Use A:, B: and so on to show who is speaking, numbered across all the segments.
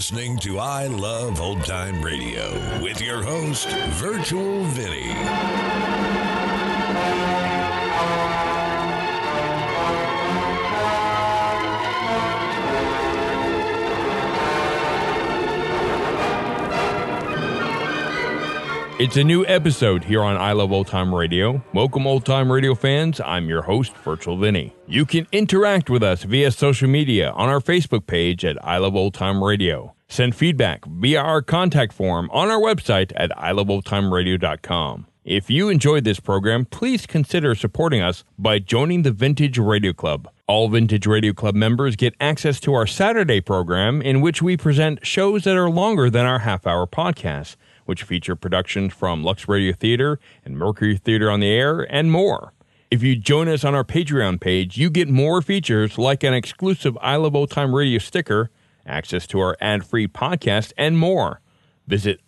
A: listening to I Love Old Time Radio with your host, Virtual Vinny.
B: It's a new episode here on I Love Old Time Radio. Welcome, Old Time Radio fans. I'm your host, Virtual Vinny. You can interact with us via social media on our Facebook page at I Love Old Time Radio. Send feedback via our contact form on our website at iloveoldtimeradio.com. If you enjoyed this program, please consider supporting us by joining the Vintage Radio Club. All Vintage Radio Club members get access to our Saturday program, in which we present shows that are longer than our half-hour podcasts, which feature productions from Lux Radio Theater and Mercury Theater on the Air, and more. If you join us on our Patreon page, you get more features like an exclusive I Love Old Time Radio sticker, access to our ad-free podcast, and more. Visit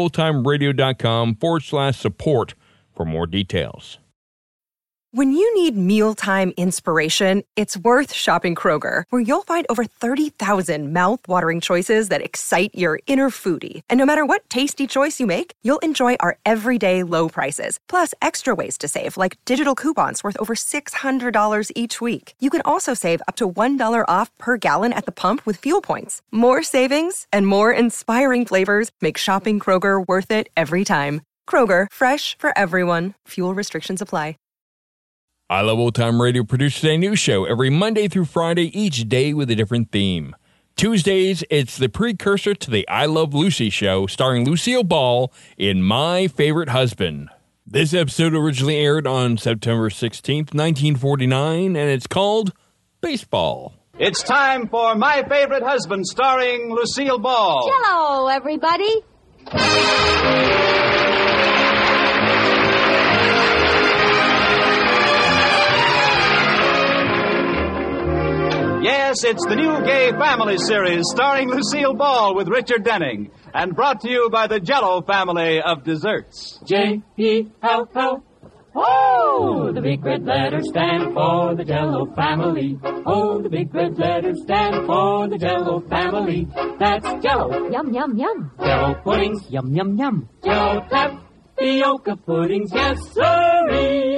B: iloveoldtimeradio.com/support for more details.
C: When you need mealtime inspiration, it's worth shopping Kroger, where you'll find over 30,000 mouth-watering choices that excite your inner foodie. And no matter what tasty choice you make, you'll enjoy our everyday low prices, plus extra ways to save, like digital coupons worth over $600 each week. You can also save up to $1 off per gallon at the pump with fuel points. More savings and more inspiring flavors make shopping Kroger worth it every time. Kroger, fresh for everyone. Fuel restrictions apply.
B: I Love Old Time Radio produces a new show every Monday through Friday, each day with a different theme. Tuesdays, it's the precursor to the I Love Lucy show, starring Lucille Ball in My Favorite Husband. This episode originally aired on September 16th, 1949, and it's called Baseball.
D: It's time for My Favorite Husband, starring Lucille Ball.
E: Hello, everybody.
D: Yes, it's the new gay family series starring Lucille Ball with Richard Denning, and brought to you by the Jell-O family of desserts.
F: J-E-L-L. Oh, the big red letters stand for the Jell-O family. Oh, the big red letters stand for the Jell-O family. That's Jell-O.
E: Yum, yum, yum.
F: Jell-O puddings. Yum, yum, yum. Jell-O tapioca puddings. Yes, sirree.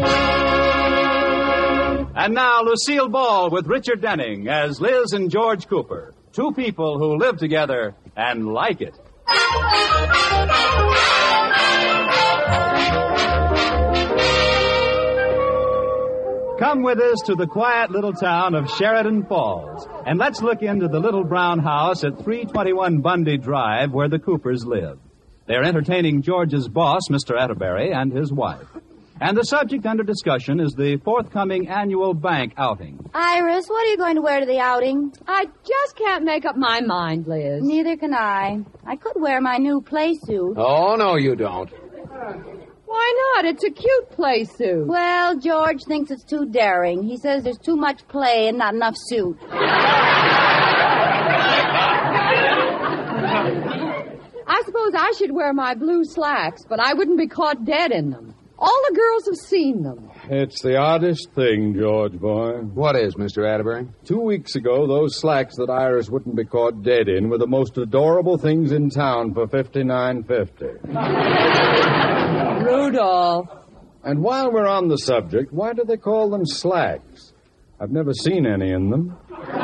D: And now, Lucille Ball with Richard Denning as Liz and George Cooper, two people who live together and like it. Come with us to the quiet little town of Sheridan Falls, and let's look into the little brown house at 321 Bundy Drive where the Coopers live. They're entertaining George's boss, Mr. Atterbury, and his wife. And the subject under discussion is the forthcoming annual bank outing.
E: Iris, what are you going to wear to the outing?
G: I just can't make up my mind, Liz.
E: Neither can I. I could wear my new play suit.
H: Oh, no, you don't.
G: Why not? It's a cute play suit.
E: Well, George thinks it's too daring. He says there's too much play and not enough suit.
G: I suppose I should wear my blue slacks, but I wouldn't be caught dead in them. All the girls have seen them.
I: It's the oddest thing, George boy.
H: What is, Mr. Atterbury?
I: 2 weeks ago, those slacks that Iris wouldn't be caught dead in were the most adorable things in town for $59.50.
G: Rudolph.
I: And while we're on the subject, why do they call them slacks? I've never seen any in them.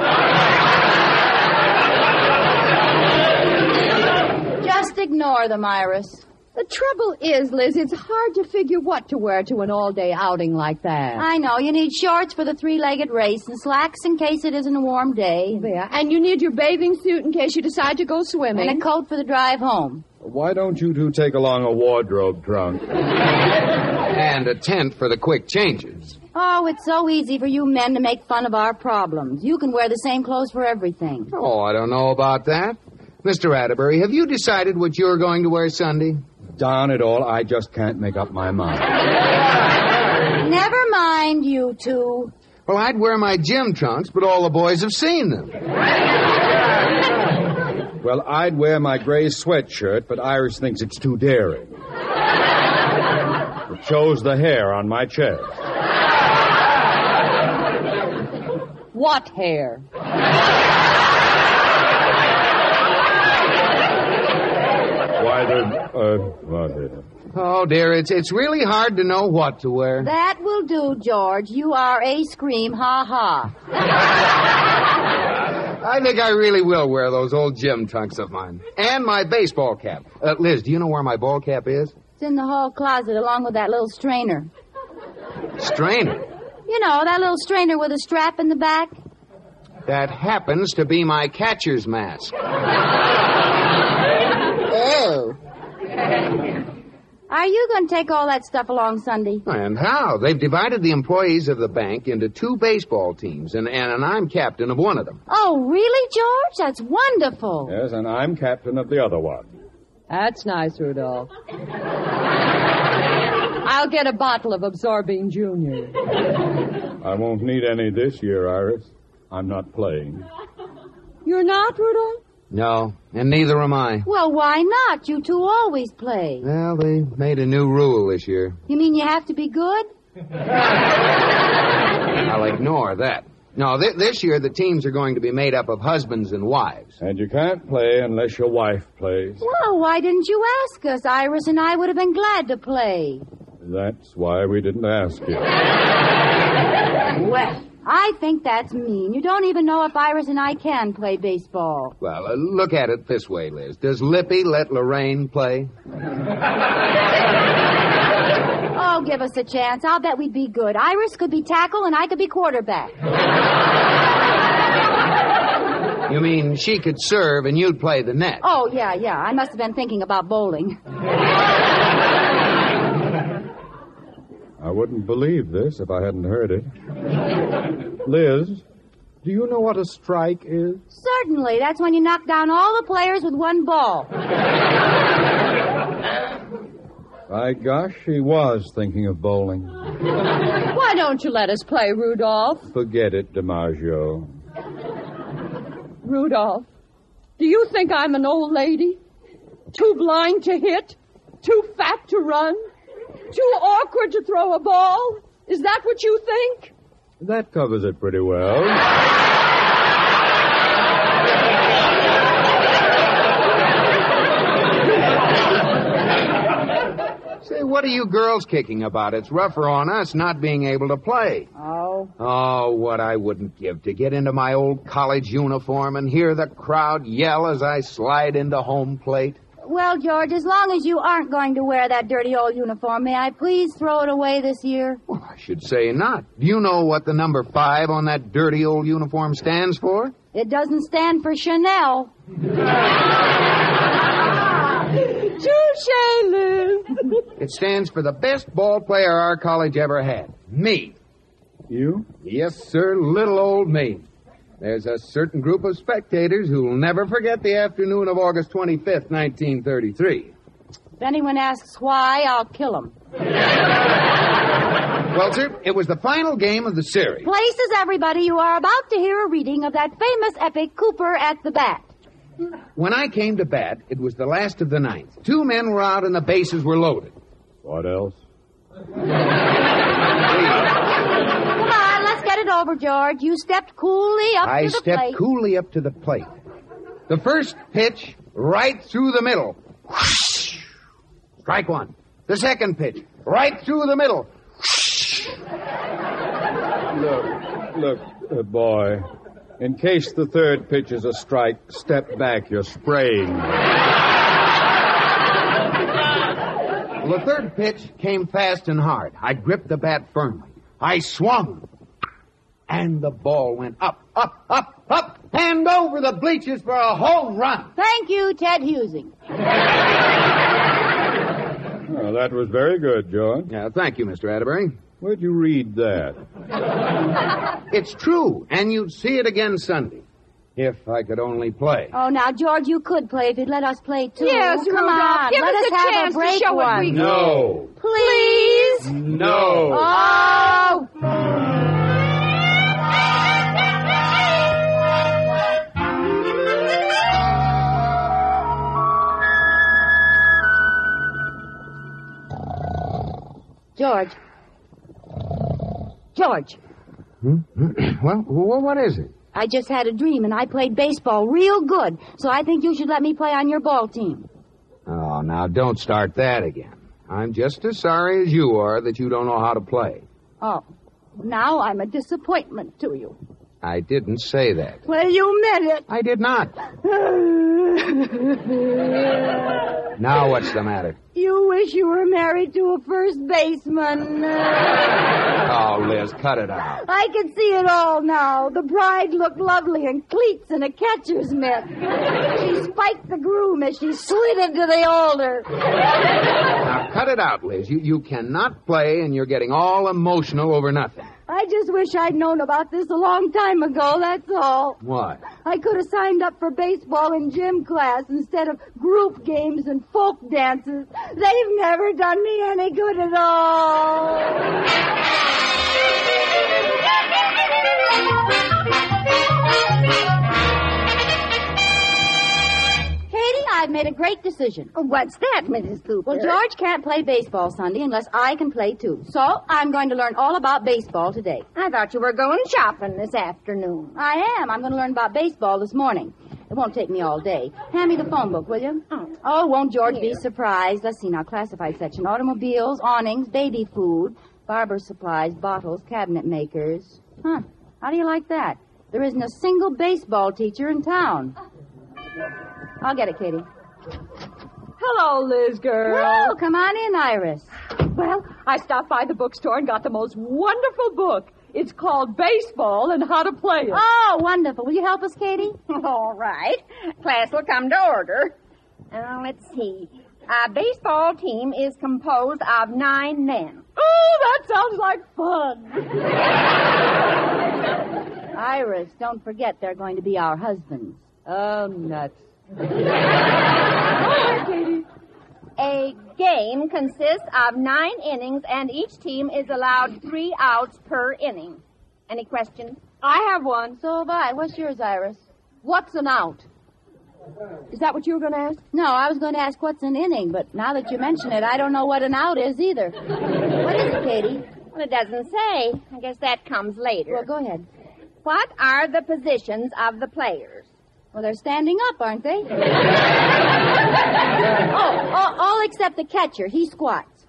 E: Just ignore them, Iris.
G: The trouble is, Liz, it's hard to figure what to wear to an all-day outing like that.
E: I know. You need shorts for the three-legged race and slacks in case it isn't a warm day.
G: Yeah, and you need your bathing suit in case you decide to go swimming.
E: And a coat for the drive home.
I: Why don't you two take along a wardrobe trunk?
H: And a tent for the quick changes.
E: Oh, it's so easy for you men to make fun of our problems. You can wear the same clothes for everything.
H: Oh, I don't know about that. Mr. Atterbury, have you decided what you're going to wear Sunday?
I: Darn it all, I just can't make up my mind.
E: Never mind, you two.
H: Well, I'd wear my gym trunks, but all the boys have seen them.
I: Well, I'd wear my gray sweatshirt, but Iris thinks it's too daring. It shows the hair on my chest.
G: What hair?
I: What is it?
H: Oh, dear, it's really hard to know what to wear.
E: That will do, George. You are a scream, ha-ha.
H: I think I really will wear those old gym trunks of mine. And my baseball cap. Liz, do you know where my ball cap is?
E: It's in the hall closet along with that little strainer.
H: Strainer?
E: You know, that little strainer with a strap in the back.
H: That happens to be my catcher's mask.
E: Oh. Are you going to take all that stuff along Sunday?
H: And how? They've divided the employees of the bank into 2 baseball teams, and I'm captain of one of them.
E: Oh, really, George? That's wonderful.
I: Yes, and I'm captain of the other one.
G: That's nice, Rudolph. I'll get a bottle of Absorbing Junior.
I: I won't need any this year, Iris. I'm not playing.
G: You're not, Rudolph?
H: No, and neither am I.
E: Well, why not? You two always play.
H: Well, they made a new rule this year.
E: You mean you have to be good?
H: I'll ignore that. No, this year the teams are going to be made up of husbands and wives.
I: And you can't play unless your wife plays.
E: Well, why didn't you ask us? Iris and I would have been glad to play.
I: That's why we didn't ask you.
E: Well, I think that's mean. You don't even know if Iris and I can play baseball.
H: Well, look at it this way, Liz. Does Lippy let Lorraine play?
E: Oh, give us a chance. I'll bet we'd be good. Iris could be tackle and I could be quarterback.
H: You mean she could serve and you'd play the net?
E: Oh, yeah. I must have been thinking about bowling.
I: I wouldn't believe this if I hadn't heard it. Liz, do you know what a strike is?
E: Certainly. That's when you knock down all the players with one ball.
I: By gosh, she was thinking of bowling.
G: Why don't you let us play, Rudolph?
I: Forget it, DiMaggio.
G: Rudolph, do you think I'm an old lady? Too blind to hit? Too fat to run? Too awkward to throw a ball? Is that what you think?
I: That covers it pretty well.
H: Say, what are you girls kicking about? It's rougher on us not being able to play.
E: Oh?
H: Oh, what I wouldn't give to get into my old college uniform and hear the crowd yell as I slide into home plate.
E: Well, George, as long as you aren't going to wear that dirty old uniform, may I please throw it away this year?
H: Well, I should say not. Do you know what the number 5 on that dirty old uniform stands for?
E: It doesn't stand for Chanel.
G: Touché, Liz.
H: It stands for the best ball player our college ever had. Me.
I: You?
H: Yes, sir, little old me. There's a certain group of spectators who'll never forget the afternoon of August 25th, 1933.
E: If anyone asks why, I'll kill him.
H: Well, sir, it was the final game of the series.
E: Places, everybody, you are about to hear a reading of that famous epic, Cooper at the Bat.
H: When I came to bat, it was the last of the 9th. 2 men were out and the bases were loaded.
I: What else?
E: Come on, let's get it over, George. You stepped coolly up to the plate.
H: I stepped coolly up to the plate. The first pitch, right through the middle. Whoosh! Strike 1. The second pitch, right through the middle. Whoosh!
I: Look, boy. In case the third pitch is a strike, step back. You're spraying.
H: Well, the third pitch came fast and hard. I gripped the bat firmly. I swung. And the ball went up, and over the bleachers for a home run.
E: Thank you, Ted Husing.
I: Oh, that was very good, George.
H: Yeah, thank you, Mr. Atterbury.
I: Where'd you read that?
H: It's true, and you'd see it again Sunday. If I could only play.
E: Oh, now, George, you could play if you'd let us play, too.
G: Yes,
E: Come
G: Rudolph,
E: on,
G: give
E: let
G: us
E: us
G: a
E: have
G: chance
E: a break
G: to show what
E: one.
G: we
I: No.
E: Please?
I: No.
E: Oh! George.
H: Well, what is it?
E: I just had a dream, and I played baseball real good, so I think you should let me play on your ball team.
H: Oh, Oh, now don't start that again. I'm just as sorry as you are that you don't know how to play.
G: Oh, now I'm a disappointment to you.
H: I didn't say that.
G: Well, you meant it.
H: I did not. Now what's the matter?
E: You wish you were married to a first baseman.
H: Oh, Liz, cut it out.
E: I can see it all now. The bride looked lovely in cleats and a catcher's mitt. She spiked the groom as she slid into the altar.
H: Now, cut it out, Liz. You cannot play, and you're getting all emotional over nothing.
E: I just wish I'd known about this a long time ago, that's all.
H: What?
E: I could have signed up for baseball in gym class instead of group games and folk dances. They've never done me any good at all. Katie, I've made a great decision.
J: What's that, Mrs. Cooper?
E: Well, George can't play baseball Sunday unless I can play too. So I'm going to learn all about baseball today.
J: I thought you were going shopping this afternoon.
E: I am. I'm going to learn about baseball this morning. It won't take me all day. Hand me the phone book, will you? Oh, won't George be surprised? Let's see now. Classified section. Automobiles, awnings, baby food, barber supplies, bottles, cabinet makers. Huh. How do you like that? There isn't a single baseball teacher in town. I'll get it, Katie.
G: Hello, Liz girl.
E: Well, come on in, Iris.
G: Well, I stopped by the bookstore and got the most wonderful book. It's called Baseball and How to Play It.
E: Oh, wonderful. Will you help us, Katie?
J: All right. Class will come to order. Let's see. A baseball team is composed of 9 men.
G: Oh, that sounds like fun.
E: Iris, don't forget they're going to be our husbands.
G: Oh, nuts.
J: All right, Katie. A game consists of 9 innings, and each team is allowed 3 outs per inning. Any questions?
G: I have one.
E: So have I. What's yours, Iris?
G: What's an out? Is that what you were going to ask?
E: No, I was going to ask what's an inning, but now that you mention it, I don't know what an out is either. What is it, Katie?
J: Well, it doesn't say. I guess that comes later.
E: Well, go ahead.
J: What are the positions of the players?
E: Well, they're standing up, aren't they? all except the catcher. He squats.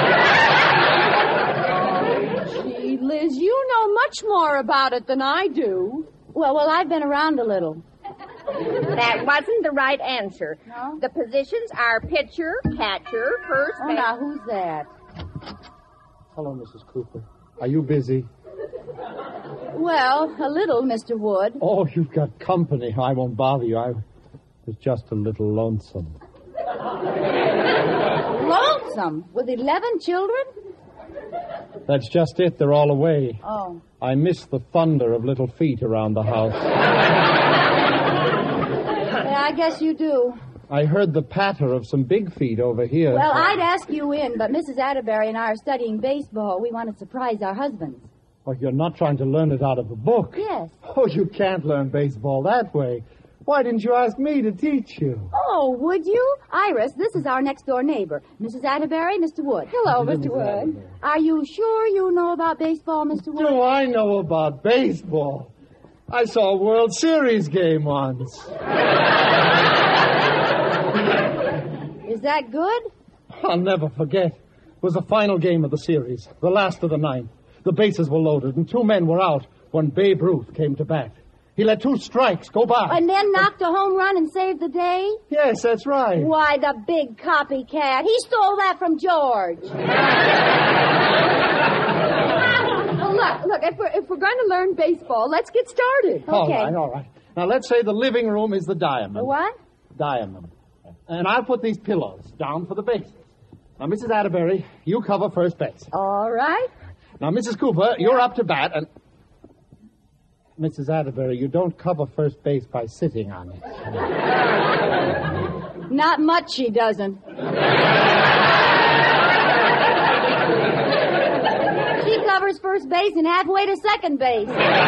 G: Gee, Liz, you know much more about it than I do.
E: Well, I've been around a little.
J: That wasn't the right answer.
E: No?
J: The positions are pitcher, catcher, first base.
E: Oh, now, who's that?
I: Hello, Mrs. Cooper. Are you busy?
E: Well, a little, Mr. Wood.
I: Oh, you've got company. I won't bother you. I was just a little lonesome.
E: Lonesome? With 11 children?
I: That's just it. They're all away.
E: Oh.
I: I miss the thunder of little feet around the house.
E: Yeah, I guess you do.
I: I heard the patter of some big feet over here.
E: Well, I'd ask you in, but Mrs. Atterbury and I are studying baseball. We want to surprise our husbands.
I: Oh, you're not trying to learn it out of a book?
E: Yes.
I: Oh, you can't learn baseball that way. Why didn't you ask me to teach you?
E: Oh, would you? Iris, this is our next-door neighbor. Mrs. Atterbury, Mr. Wood.
G: Hello, Mr. Wood.
E: Are you sure you know about baseball, Mr. Wood?
I: Do I know about baseball? I saw a World Series game once.
E: Is that good?
I: I'll never forget. It was the final game of the series, the last of the 9th. The bases were loaded, and 2 men were out when Babe Ruth came to bat. He let 2 strikes go by.
E: And then knocked a home run and saved the day?
I: Yes, that's right.
E: Why, the big copycat. He stole that from George.
G: Oh, look, if we're going to learn baseball, let's get started.
E: Okay.
I: All right. Now, let's say the living room is the diamond.
E: The what?
I: Diamond. And I'll put these pillows down for the bases. Now, Mrs. Atterbury, you cover first base.
G: All right.
I: Now, Mrs. Cooper, you're up to bat, and... Mrs. Atterbury, you don't cover first base by sitting on it.
E: Not much she doesn't. She covers first base and halfway to second base.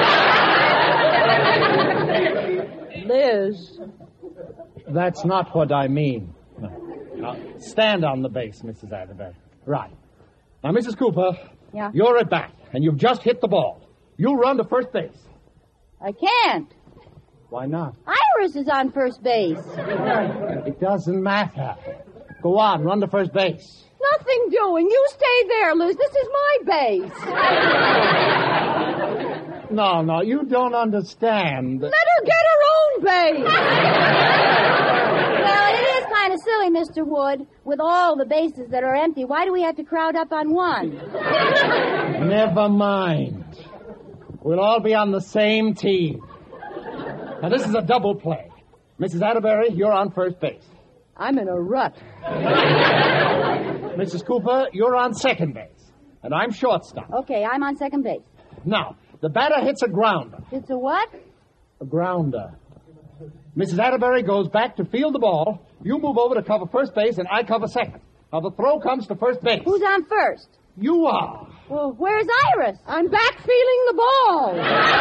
G: Liz.
I: That's not what I mean. No. Now, stand on the base, Mrs. Atterbury. Right. Now, Mrs. Cooper,
E: Yeah?
I: You're at bat, and you've just hit the ball. You run to first base.
E: I can't.
I: Why not?
E: Iris is on first base.
I: It doesn't matter. Go on, run to first base.
G: Nothing doing. You stay there, Liz. This is my base.
I: No, you don't understand.
G: Let her get her own base.
E: Well, it is kind of silly, Mr. Wood. With all the bases that are empty, why do we have to crowd up on one?
I: Never mind. We'll all be on the same team. Now, this is a double play. Mrs. Atterbury, you're on first base.
G: I'm in a rut.
I: Mrs. Cooper, you're on second base. And I'm shortstop.
E: Okay, I'm on second base.
I: Now, the batter hits a grounder.
E: It's a what?
I: A grounder. Mrs. Atterbury goes back to field the ball. You move over to cover first base, and I cover second. Now, the throw comes to first base.
E: Who's on first?
I: You are.
E: Well, where's Iris?
G: I'm back feeling the ball.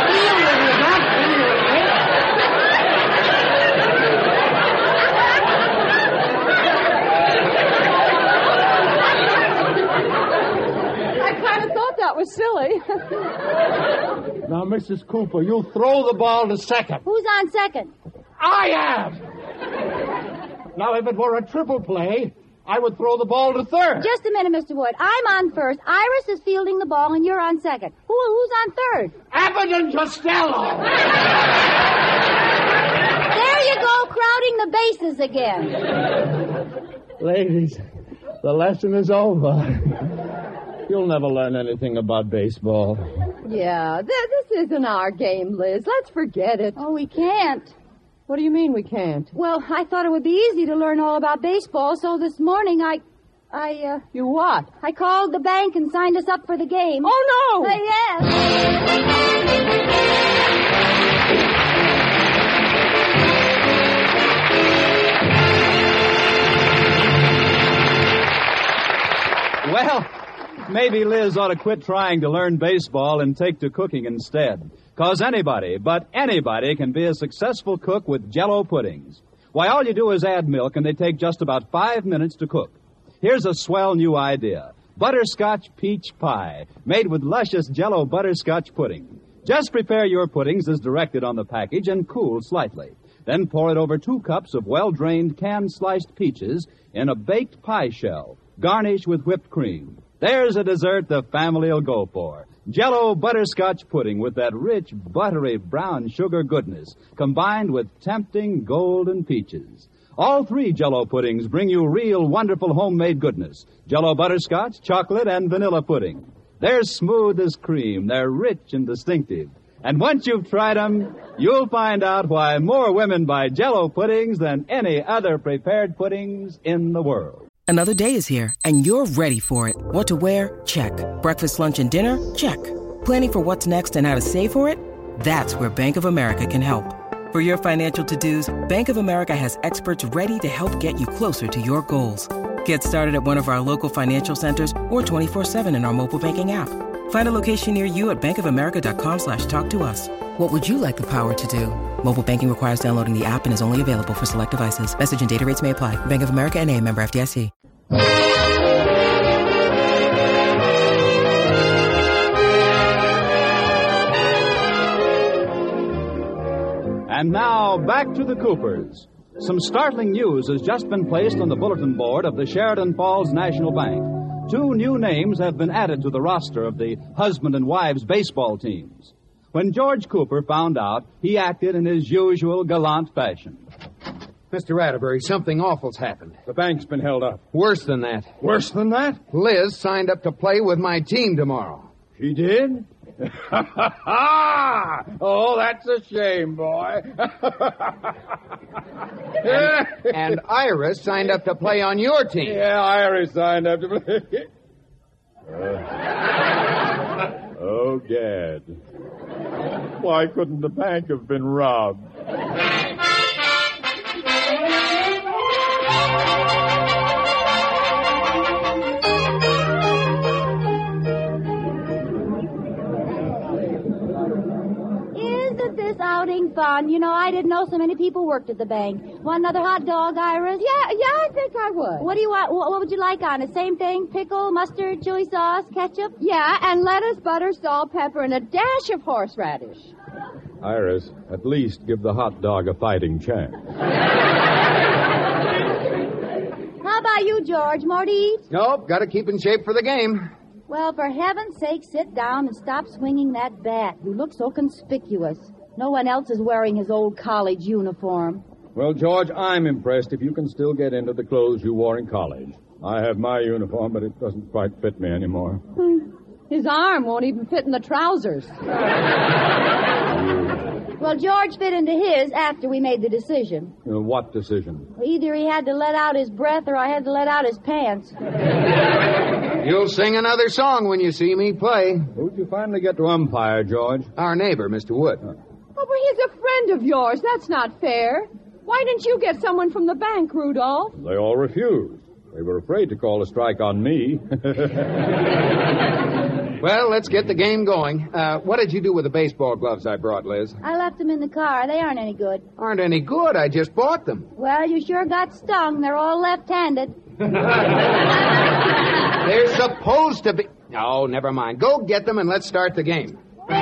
G: I kind of thought that was silly.
I: Now, Mrs. Cooper, you throw the ball to second.
E: Who's on second?
I: I am. Now, if it were a triple play, I would throw the ball to third.
E: Just a minute, Mr. Wood. I'm on first. Iris is fielding the ball, and you're on second. Who's on third?
I: Abbott and Costello.
E: There you go, crowding the bases again.
I: Ladies, the lesson is over. You'll never learn anything about baseball.
G: Yeah, this isn't our game, Liz. Let's forget it.
E: Oh, we can't.
G: What do you mean we can't?
E: Well, I thought it would be easy to learn all about baseball, so this morning
G: You what?
E: I called the bank and signed us up for the game.
G: Oh, no!
E: Yes.
D: Well, maybe Liz ought to quit trying to learn baseball and take to cooking instead. 'Cause anybody, but anybody, can be a successful cook with Jell-O puddings. Why, all you do is add milk, and they take just about 5 minutes to cook. Here's a swell new idea. Butterscotch peach pie, made with luscious Jell-O butterscotch pudding. Just prepare your puddings as directed on the package and cool slightly. Then pour it over 2 cups of well-drained canned-sliced peaches in a baked pie shell. Garnish with whipped cream. There's a dessert the family'll go for. Jell-O butterscotch pudding with that rich, buttery brown sugar goodness, combined with tempting golden peaches. All 3 Jell-O puddings bring you real, wonderful homemade goodness. Jell-O butterscotch, chocolate, and vanilla pudding. They're smooth as cream. They're rich and distinctive. And once you've tried them, you'll find out why more women buy Jell-O puddings than any other prepared puddings in the world.
K: Another day is here, and you're ready for it. What to wear? Check. Breakfast, lunch, and dinner? Check. Planning for what's next and how to save for it? That's where Bank of America can help. For your financial to-dos, Bank of America has experts ready to help get you closer to your goals. Get started at one of our local financial centers or 24/7 in our mobile banking app. Find a location near you at bankofamerica.com/talktous. What would you like the power to do? Mobile banking requires downloading the app and is only available for select devices. Message and data rates may apply. Bank of America N.A., member FDIC.
D: And now, back to the Coopers. Some startling news has just been placed on the bulletin board of the Sheridan Falls National Bank. 2 new names have been added to the roster of the husband and wives baseball teams. When George Cooper found out, he acted in his usual gallant fashion.
H: Mr. Atterbury, something awful's happened.
I: The bank's been held up.
H: Worse than that.
I: Worse than that?
H: Liz signed up to play with my team tomorrow.
I: She did? Oh, that's a shame, boy.
H: And Iris signed up to play on your team.
I: Yeah, Iris signed up to play. Oh, Gad. Why couldn't the bank have been robbed?
E: Isn't this outing fun? You know, I didn't know so many people worked at the bank. Want another hot dog, Iris?
G: Yeah, I think I would.
E: What do you want? What would you like on it? Same thing? Pickle, mustard, chili sauce, ketchup?
G: Yeah, and lettuce, butter, salt, pepper, and a dash of horseradish.
I: Iris, at least give the hot dog a fighting chance.
E: How about you you, George? More to eat?
H: Nope, got to keep in shape for the game.
E: Well, for heaven's sake, sit down and stop swinging that bat. You look so conspicuous. No one else is wearing his old college uniform.
L: Well, George, I'm impressed if you can still get into the clothes you wore in college. I have my uniform, but it doesn't quite fit me anymore.
G: His arm won't even fit in the trousers.
E: Well, George fit into his after we made the decision.
L: What decision?
E: Either he had to let out his breath or I had to let out his pants.
H: You'll sing another song when you see me play.
L: Who'd you finally get to umpire, George?
H: Our neighbor, Mr. Wood.
G: Oh, but he's a friend of yours. That's not fair. Why didn't you get someone from the bank, Rudolph?
L: They all refused. They were afraid to call a strike on me.
H: Well, let's get the game going. What did you do with the baseball gloves I brought, Liz?
E: I left them in the car. They aren't any good.
H: Aren't any good. I just bought them.
E: Well, you sure got stung. They're all left-handed.
H: They're supposed to be... Oh, never mind. Go get them and let's start the game.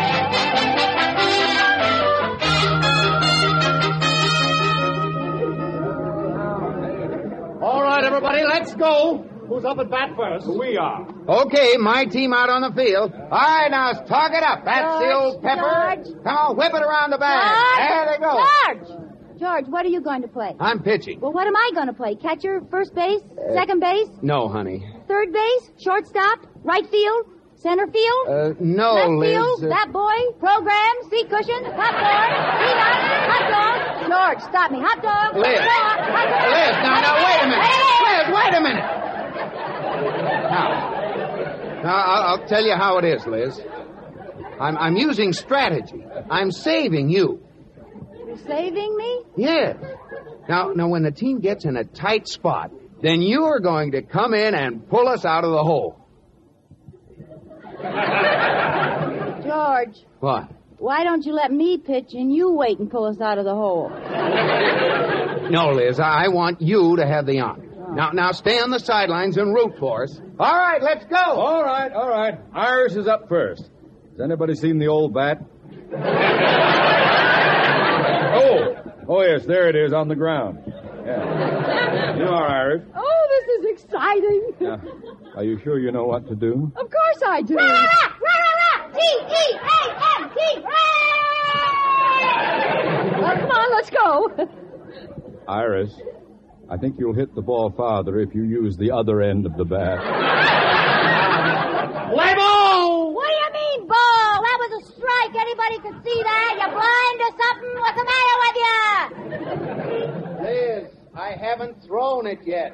I: All right, everybody, let's go. Who's up at bat first?
L: We are.
H: Okay, my team out on the field. All right, now talk it up. That's the old pepper.
E: George.
H: Come on, whip it around the bag. There they go.
E: George, what are you going to play?
H: I'm pitching.
E: Well, what am I going to play? Catcher, first base, second base,
H: No, honey.
E: third base, shortstop, right field, center field,
H: No,
E: left
H: Liz.
E: field, bat boy, program, seat cushion, popcorn, peanut, hot dog. George, stop me. Hot dog.
H: Liz.
E: Hot dog.
H: Liz, now, wait a minute.
E: Hey!
H: Liz, wait a minute. Now, I'll tell you how it is, Liz. I'm using strategy. I'm saving you.
E: You're saving me?
H: Yes. Now, when the team gets in a tight spot, then you're going to come in and pull us out of the hole.
E: George.
H: What?
E: Why don't you let me pitch and you wait and pull us out of the hole?
H: No, Liz, I want you to have the honor. Now stay on the sidelines and root for us. All right, let's go.
L: All right. Iris is up first. Has anybody seen the old bat? Oh, yes, there it is on the ground. Yeah. You are, Iris.
G: Oh, this is exciting.
L: Yeah. Are you sure you know what to do?
G: Of course I do.
E: T-E-A-M-T.
G: Well, come on, let's go.
L: Iris, I think you'll hit the ball farther if you use the other end of the bat.
H: Play ball!
E: What do you mean, ball? That was a strike. Anybody could see that. You blind or something? What's the matter with you?
H: Liz, I haven't thrown it yet.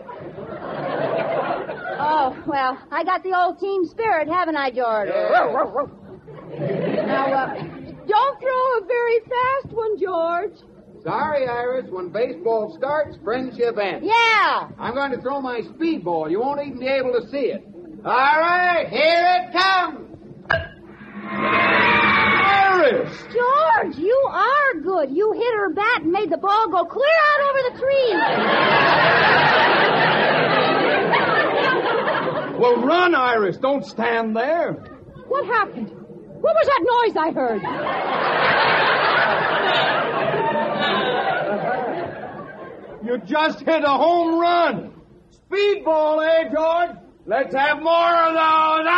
E: Oh, well, I got the old team spirit, haven't I, George?
H: Yeah.
G: Now, don't throw a very fast one, George.
H: Sorry, Iris. When baseball starts, friendship ends.
E: Yeah.
H: I'm going to throw my speedball. You won't even be able to see it. All right, here it comes.
L: Iris!
E: George, you are good. You hit her bat and made the ball go clear out over the tree.
L: Well, run, Iris. Don't stand there.
G: What happened? What was that noise I heard?
L: You just hit a home run. Speedball, eh, George? Let's have more of those.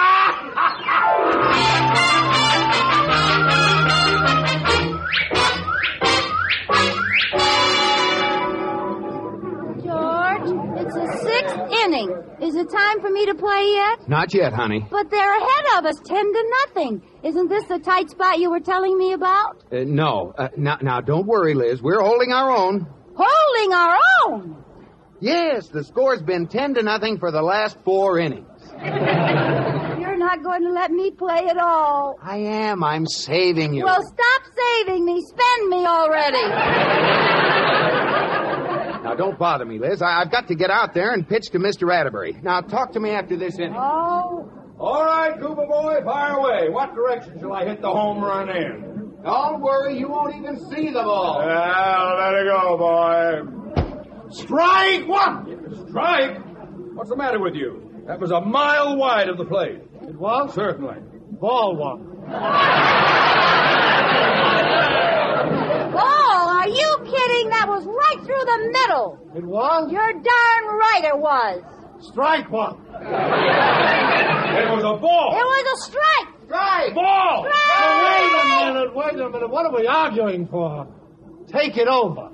E: George, it's the 6th inning. Is it time for me to play yet?
H: Not yet, honey.
E: But they're ahead of us, 10-0. Isn't this the tight spot you were telling me about?
H: No. Now, don't worry, Liz. We're holding our own.
E: Holding our own?
H: Yes, the score's been 10-0 for the last 4 innings.
E: You're not going to let me play at all.
H: I am. I'm saving you.
E: Well, stop saving me. Spend me already.
H: Now, don't bother me, Liz. I've got to get out there and pitch to Mr. Atterbury. Now, talk to me after this inning.
E: Oh.
L: All right, Cooper boy, fire away. What direction shall I hit the home run in?
H: Don't worry. You won't even see the ball.
L: Well, let it go, boy. Strike one! Strike? What's the matter with you? That was a mile wide of the plate.
I: It was?
L: Certainly.
I: Ball one.
E: Ball? Are you kidding? That was right through the middle.
I: It was?
E: You're darn right it was.
I: Strike one.
L: It was a ball.
E: It was a strike.
H: Strike!
L: Ball!
I: Oh, wait a minute. What are we arguing for? Take it over.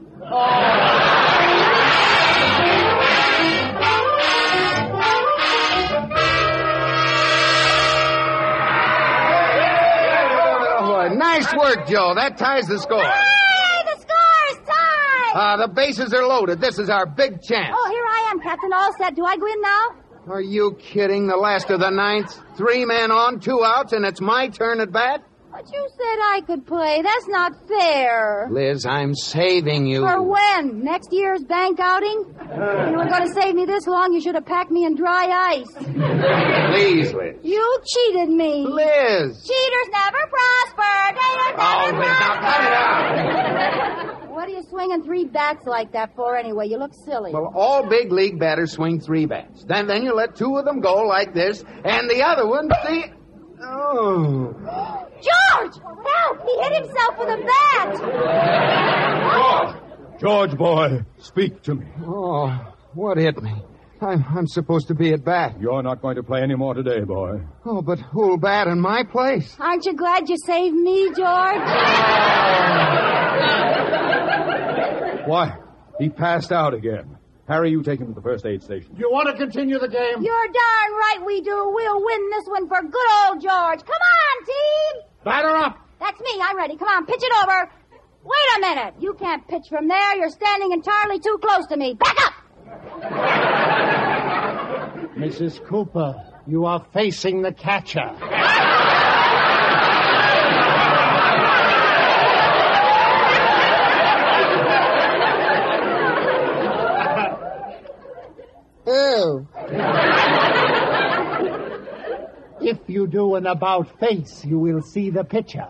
H: Nice work, Joe. That ties the score.
E: Hey, the score is tied.
H: The bases are loaded. This is our big chance.
E: Oh, here I am, Captain. All set. Do I go in now?
H: Are you kidding? The last of the ninth? 3 men on, 2 outs, and it's my turn at bat?
E: But you said I could play. That's not fair.
H: Liz, I'm saving you.
E: For when? Next year's bank outing? If you were going to save me this long, you should have packed me in dry ice.
H: Please, Liz.
E: You cheated me.
H: Liz.
E: Cheaters never prosper. Gators never
H: Liz, now cut it out.
E: What are you swinging 3 bats like that for anyway? You look silly.
H: Well, all big league batters swing 3 bats. Then you let 2 of them go like this, and the other one, see... Oh.
E: George! Help! He hit himself with a bat!
L: George, boy, speak to me.
H: Oh, what hit me? I'm supposed to be at bat.
L: You're not going to play any more today, boy.
H: Oh, but who'll bat in my place?
E: Aren't you glad you saved me, George?
L: Why, he passed out again. Harry, you take him to the first aid station.
I: Do you want to continue the game?
E: You're darn right we do. We'll win this one for good old George. Come on, team!
I: Batter up.
E: That's me. I'm ready. Come on, pitch it over. Wait a minute. You can't pitch from there. You're standing entirely too close to me. Back up!
I: Mrs. Cooper, you are facing the catcher.
E: Ooh.
I: If you do an about face, you will see the pitcher.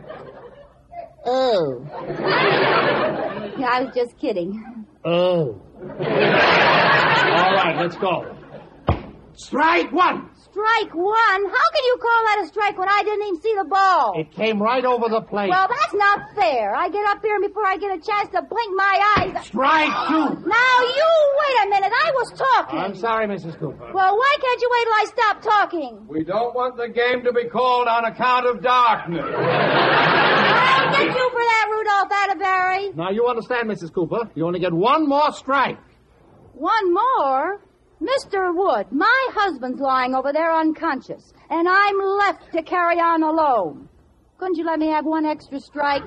E: Oh. Yeah, I was just kidding.
I: Oh. All right, let's go. Strike one.
E: Strike one? How can you call that a strike when I didn't even see the ball?
I: It came right over the plate.
E: Well, that's not fair. I get up here and before I get a chance to blink my eyes...
I: Strike two.
E: Now, you wait a minute. I was talking.
I: I'm sorry, Mrs. Cooper.
E: Well, why can't you wait till I stop talking?
L: We don't want the game to be called on account of darkness.
E: I'll get you for that, Rudolph Atterbury.
I: Now, you understand, Mrs. Cooper. You only get one more strike.
E: One more? Mr. Wood, my husband's lying over there unconscious, and I'm left to carry on alone. Couldn't you let me have one extra strike?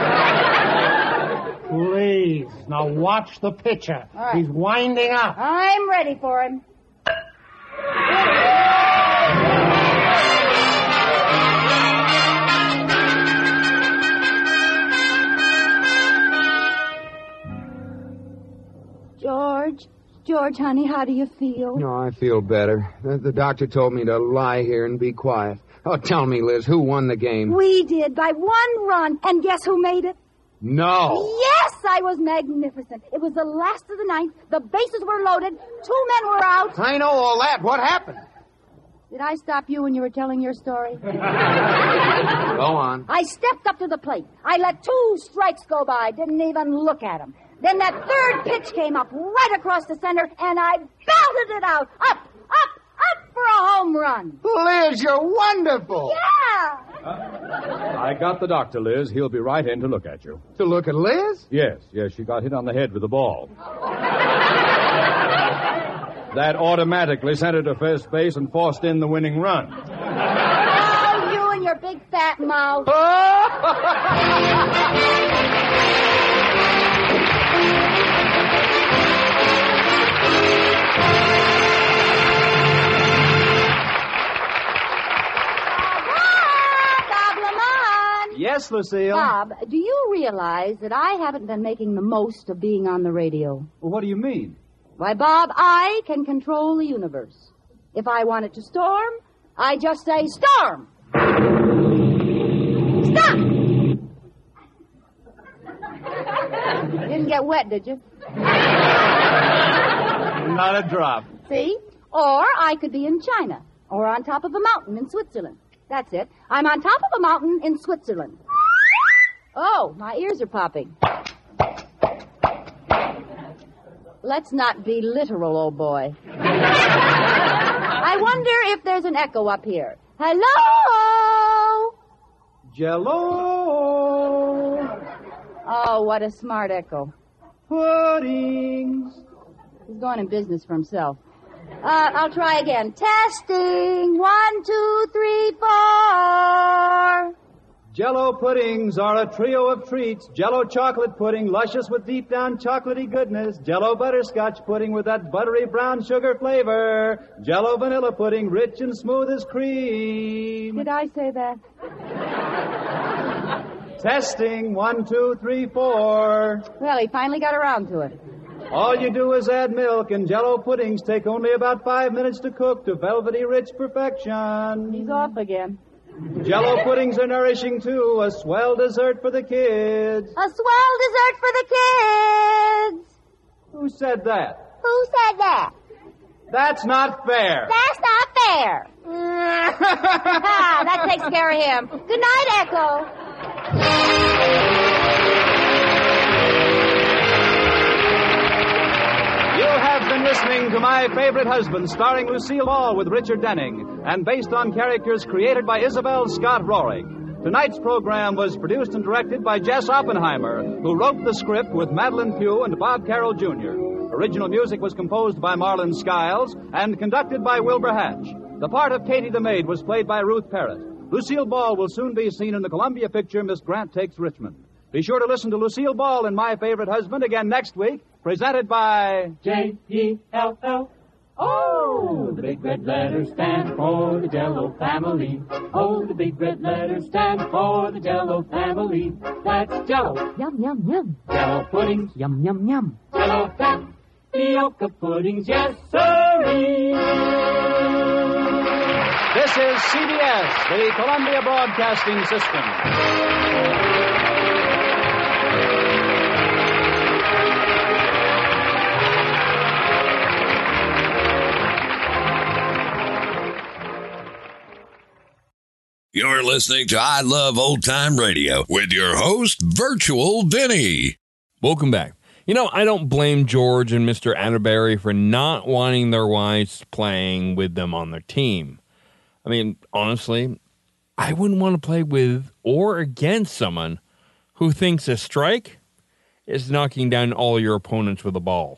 I: Please. Now watch the pitcher.
E: All right.
I: He's winding up.
E: I'm ready for him. George, honey, how do you feel?
H: No, I feel better. The doctor told me to lie here and be quiet. Oh, tell me, Liz, who won the game?
E: We did, by 1 run. And guess who made it?
H: No.
E: Yes, I was magnificent. It was the last of the ninth. The bases were loaded. 2 men were out.
H: I know all that. What happened?
E: Did I stop you when you were telling your story?
H: Go on.
E: I stepped up to the plate. I let 2 strikes go by. Didn't even look at them. Then that 3rd pitch came up right across the center, and I belted it out. Up for a home run.
H: Liz, you're wonderful.
E: Yeah.
L: I got the doctor, Liz. He'll be right in to look at you.
H: To look at Liz?
L: Yes, she got hit on the head with the ball. That automatically sent her to first base and forced in the winning run.
E: Oh, you and your big fat mouth.
D: Yes, Lucille.
E: Bob, do you realize that I haven't been making the most of being on the radio?
D: Well, what do you mean?
E: Why, Bob, I can control the universe. If I want it to storm, I just say, storm! Stop! You didn't get wet, did you?
D: Not a drop.
E: See? Or I could be in China, or on top of a mountain in Switzerland. That's it. I'm on top of a mountain in Switzerland. Oh, my ears are popping. Let's not be literal, old boy. I wonder if there's an echo up here. Hello?
D: Jell-O.
E: Oh, what a smart echo.
D: Puddings.
E: He's going in business for himself. I'll try again. Testing. 1, 2, 3, 4.
D: Jell-O puddings are a trio of treats. Jell-O chocolate pudding, luscious with deep down chocolatey goodness. Jell-O butterscotch pudding with that buttery brown sugar flavor. Jell-O vanilla pudding, rich and smooth as cream.
E: Did I say that?
D: Testing. 1, 2, 3, 4.
E: Well, he finally got around to it.
D: All you do is add milk, and Jell-O puddings take only about 5 minutes to cook to velvety rich perfection.
E: He's off again.
D: Jell-O puddings are nourishing, too. A swell dessert for the kids.
J: A swell dessert for the kids.
D: Who said that?
J: Who said that?
D: That's not fair.
J: That's not fair. That takes care of him. Good night, Echo.
D: You have been listening to My Favorite Husband, starring Lucille Ball with Richard Denning, and based on characters created by Isabel Scott Rohrig. Tonight's program was produced and directed by Jess Oppenheimer, who wrote the script with Madeline Pugh and Bob Carroll Jr. Original music was composed by Marlon Skiles and conducted by Wilbur Hatch. The part of Katie the Maid was played by Ruth Parrott. Lucille Ball will soon be seen in the Columbia picture Miss Grant Takes Richmond. Be sure to listen to Lucille Ball in My Favorite Husband again next week, presented by
F: J-E-L-L. Oh, the big red letters stand for the Jell-O family. Oh, the big red letters stand for the Jell-O family. That's Jell-O.
E: Yum, yum, yum.
F: Jell-O puddings.
E: Yum, yum, yum.
F: Jell-O tapioca puddings, yes, sirree.
D: This is CBS, the Columbia Broadcasting System.
A: You're listening to I Love Old Time Radio with your host, Virtual Vinny.
B: Welcome back. You know, I don't blame George and Mr. Atterbury for not wanting their wives playing with them on their team. I mean, honestly, I wouldn't want to play with or against someone who thinks a strike is knocking down all your opponents with a ball.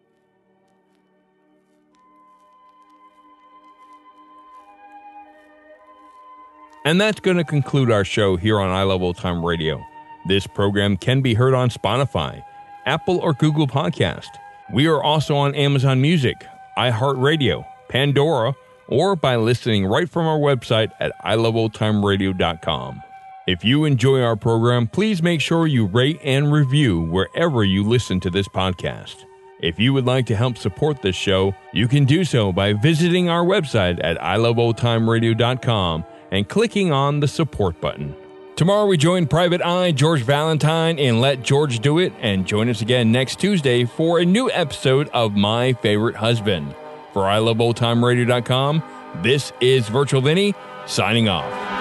B: And that's going to conclude our show here on I Love Old Time Radio. This program can be heard on Spotify, Apple or Google Podcast. We are also on Amazon Music, iHeartRadio, Pandora, or by listening right from our website at iloveoldtimeradio.com. If you enjoy our program, please make sure you rate and review wherever you listen to this podcast. If you would like to help support this show, you can do so by visiting our website at iloveoldtimeradio.com and clicking on the support button. Tomorrow we join Private Eye George Valentine in Let George Do It, and join us again next Tuesday for a new episode of My Favorite Husband. For iloveoldtimeradio.com, this is Virtual Vinny, signing off.